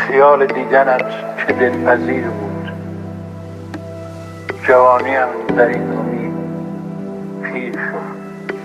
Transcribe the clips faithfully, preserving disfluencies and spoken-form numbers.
خیال دیدنت چه دلپذیر بود. جوانیم در این امید پیر شد،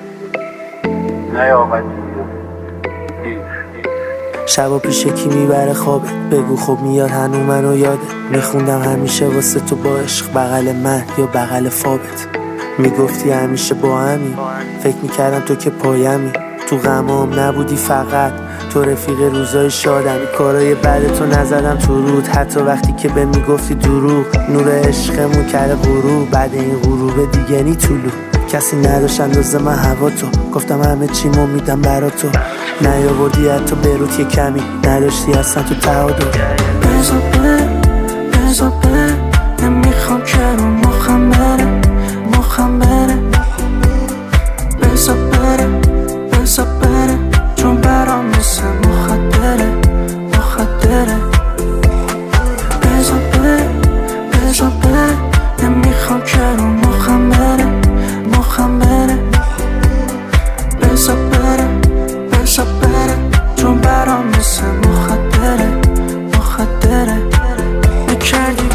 نیامدی دیر. شبا پیش کی میبره خوابت؟ بگو خب میاد هنو منو یاده. میخوندم همیشه واسه تو با عشق، بغل من یا بغل فابت. میگفتی همیشه با همی، فکر میکردم تو که پایمی. تو غمام نبودی فقط، تو رفیق روزای شادمی. کارای بعد تو نزدم تو رود، حتی وقتی که به میگفتی دروغ. نور عشقمون کرده غروب، بعد این غروب دیگه نی طولو. کسی نداشت اندازه من هوا تو، گفتم همه چیمو میدم برا تو. نیاوردی حتی بیروت یه کمی، نداشتی اصلا تو تعادل. بزا بره بزا بره، نمیخوام که رو مخم بره مخم بره. بزا بره بزا بره، چون برام مثل مخدره مخدره. بزا بره بزا بره، نمیخوام که رو مخم بره مخم بره. بزا بره بزا بره، چون برام مثل مخدره مخدره. نکردی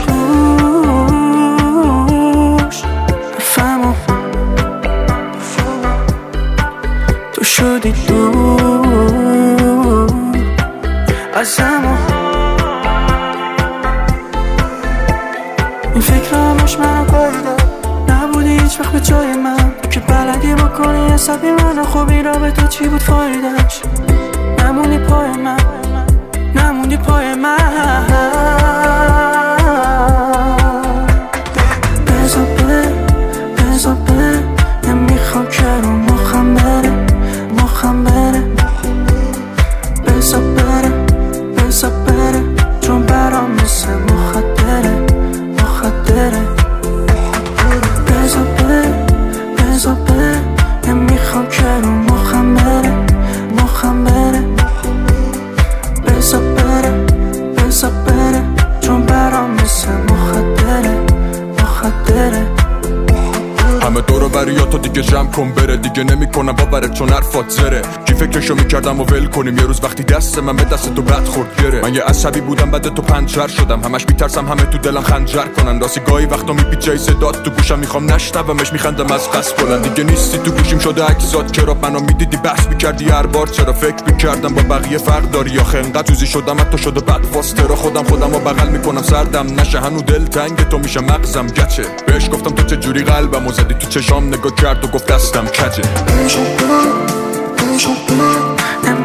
گوش بفهمم، تو شدی دور از همون. این فکر همش منو کاریده، نبودی هیچ وقت به جای من. تو که بلدی بکنی حسابی منو، خب این رابطه چی بود فایدهش؟ نمونی پای من نمونی پای من. بزا بره بزا بره، نمیخوام که رو مخم بره مخم بره. بزا بره بزا بره، چون برام مثل مخدره مخدره. بزا بره بزا بره، نمیخوام که رو مخم بره مخم بره. بزا بره بزا بره، چون برام مثل مخدره مخدره. همه دورو بریاتو دیگه جمع کن بره، دیگه نمی کنم باورت چون حرفات زره. کی فکرشو میکردم و ول کنیم یه روز وقتی دست من به دست تو بد خورد گره. من یه عصبی بودم بعد تو پنچر شدم، همش میترسم همه تو دلم خنجر کنن. راستی گاهی وقتا میپیچه صدات تو گوشم، میخوام نشنومش میخندم از قصد بلند. دیگه نیستی تو گوشیم شده عکسات کراب، منو میدیدی بحث میکردی هر بار. چرا فکر میکردم با بقیه فرق داری یا خنقت چوزی شدم حتی شده بد فاسترا. خودم خودم رو بغل میکنم سردم نشه، هنو دل تنگ تو میشه مغزم گچه. بهش گفتم تو چه جوری قلبمو زدی تو چشام نگاه کرد و گفت دستم کجه.